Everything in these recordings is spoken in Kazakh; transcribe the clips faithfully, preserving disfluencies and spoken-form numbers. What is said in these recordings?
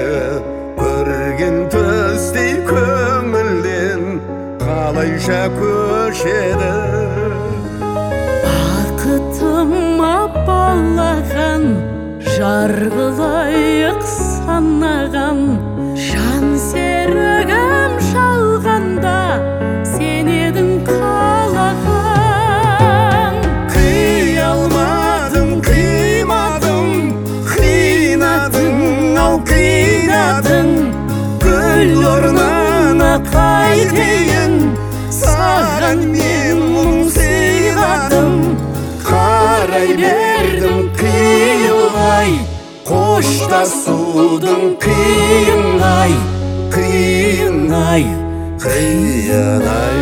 көрген төстей көңілден қалайша көшеді. Бақытыма балаған жарғылайық санаған, жан серігім жалғанда сен едің қалаған. Қия алмадым, қимадым, қинадың, ау қинадың. Гүл орнына қайтейін, саған мен мұң сыйладым. Қарай бердім қиылмай, қоштасудың қиын-ай, қиын-ай, қиын-ай.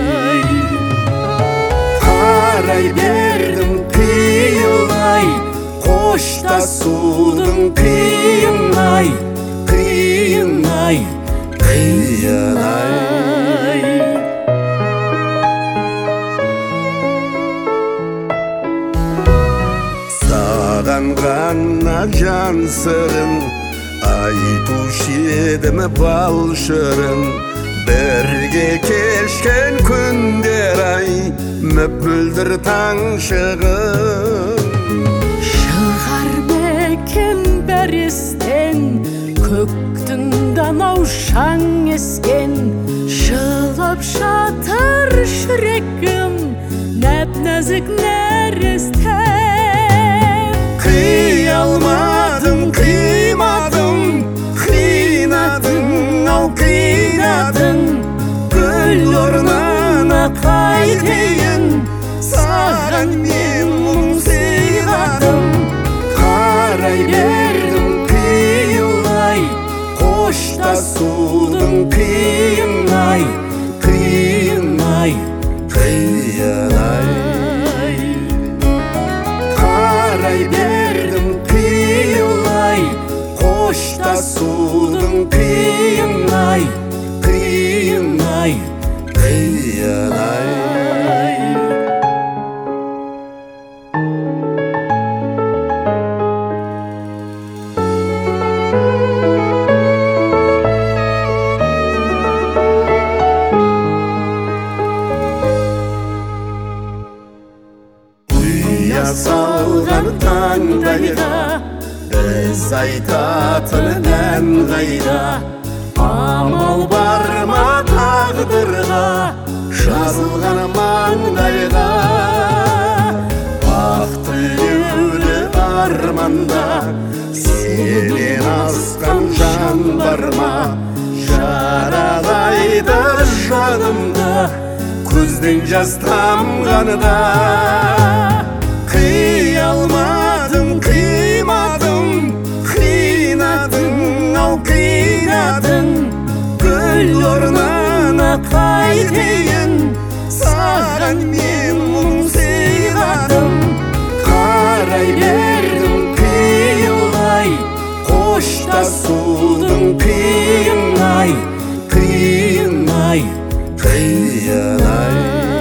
Қарай бердім қиылмай, қоштасудың қиын-ай, қиын-ай, қиын-ай. Саған ғана жан сырын айтушы едім бал шырын. Бірге кешкен күндер ай, мөпілдір таң шығын. шығар бекем бәрестен, көктің данау шаң ескен. Жылап жатыр жүрегім, нәп-нәзік нәрестен. Қия алмадым, қимадым, қинадың, ау қинадың. Гүл орнына қайтейін, саған мен мұң сыйладым. Қарай бердім қиылмай, қоштасудың қиын-ай, қиын-ай, қиын-ай. Қарай бердім қиылмай, қоштасудың қиын-ай, қиын-ай, қиын-ай. Ұя салған таңдайға біз айтатын ән қайда. Амал бар ма тағдырға жазылған маңдайға. Ақ тілеулі арманда сенен асқан жан бар ма? Жаралайды жанымды көзден жас тамғанда. Қия алмадым, қимадым, қинадың, ау қинадың. гүл орнына қайтейін, саған мен мұң сыйладым. Қарай бердім қиылмай, қоштасудың қиын-ай, қиын-ай, қиын-ай.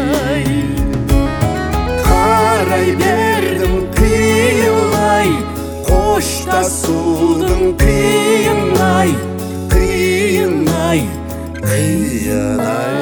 Қарай бердім қиылмай, қоштасудың қиын-ай, қиын-ай, қиын-ай.